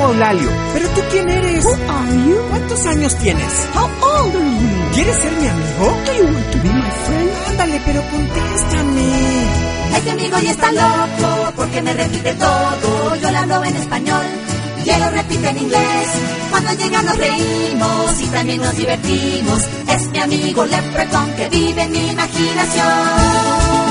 Eulalio. ¿Pero tú quién eres? Who are you? ¿Cuántos años tienes? How old are you? ¿Quieres ser mi amigo? Do you want to be my friend? Ándale, pero contéstame. Este amigo ya está loco porque me repite todo. Yo le hablo en español y él lo repite en inglés. Cuando llega nos reímos y también nos divertimos. Es mi amigo Leprechaun que vive en mi imaginación.